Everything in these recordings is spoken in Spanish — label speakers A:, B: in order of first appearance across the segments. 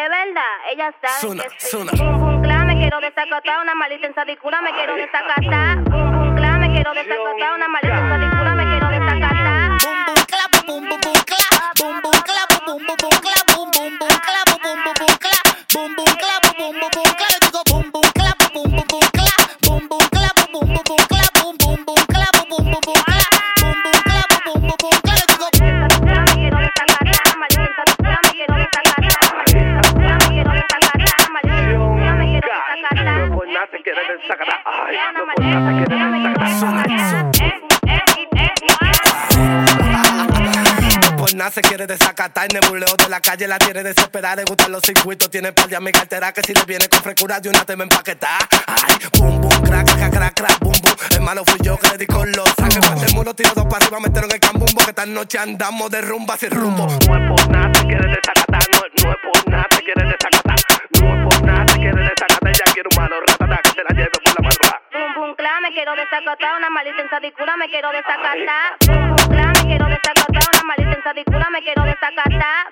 A: de verdad, ella sabe
B: Zuna,
A: que sí.
B: Zuna.
A: Bum, bum, cla, me quiero desacatar, una maldita ensadicura, me quiero desacatar. Bum, bum, cla, me quiero desacatar, una maldita ensadicura, me quiero desacatar.
C: Boom boom clap, boom boom boom clap, boom boom clap, boom boom boom clap, boom boom boom clap, boom boom boom clap, boom boom clap, boom boom boom clap. Yo digo boom boom clap, boom boom boom clap, boom boom clap, boom boom boom clap, boom boom boom clap, boom boom boom clap, boom boom clap, boom boom boom clap. Yo digo
A: Me quiero desacatar, maldita ensadicura, me quiero desacatar. Me quiero desacatar, maldita ensadicura, me quiero desacatar.
D: No por nada se quiere desacatar. Ay, no por nada se quiere desacatar.
B: Por nada se quiere desacatar, nebuleo de la calle la tiene desesperada. Le gustan los circuitos, tiene par de amigas alteradas que si le viene con frescura de una te me empaquetar. Ay, boom, boom, crack, crack, crack, crack, boom, boom. El malo fui yo que le di con los sangre. Parte el muro, tiro dos para arriba, metieron el cambumbo. Que esta noche andamos de rumba sin rumbo.
D: No es por nada se quiere desacatar. No es por nada se quiere desacatar. No es por nada se quiere desacatar. Ella quiere un malo ratata que se la lleve por la barra.
A: Bum, bum, cla, me quiero desacatar, una maldita ensadicura, me quiero desacatar. Bum, bum, cla, me quiero desacatar, una maldita ensadicura, me quiero desacatar.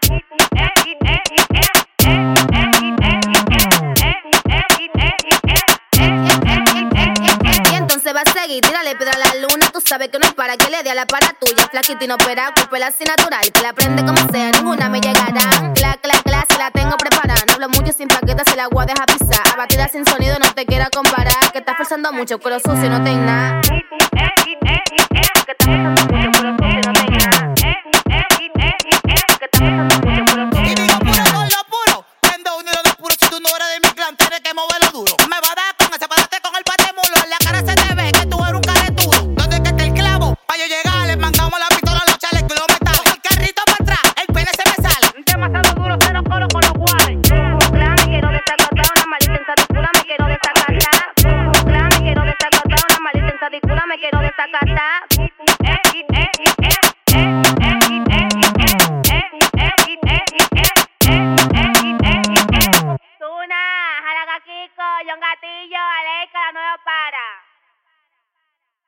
E: Y entonces va a seguir, tírale piedra a la luna. Tú sabes que no es para que le dé a la para tuya. Flaquita inoperada, culpela así natural. Que la prende como sea, ninguna me llegará. Cla, cla, cla, si la tengo preparada. No hablo mucho sin paquetas, si la agua deja pisar. Abatida sin sonido, no te quiera comparar. Que estás forzando mucho, cuero sucio, no tengo nada.
A: Que estás pensando mucho, pero sucio, no tengo nada. Que estás pensando mucho, pero sucio.
C: y digo puro con lo puro. Prendo un hilo de puro, si tú no eres de mi clan, tienes que moverlo duro. Me va a dar con ese parate con el patemulo. En la cara se te ve que tú eres un caretudo. ¿Dónde es que está el clavo? Pa' yo llegar, le mandamos la pistola a los chalecos y los metales. Con el carrito para atrás, el pene se me sale.
A: Demasiado duro, cero coro con los guares.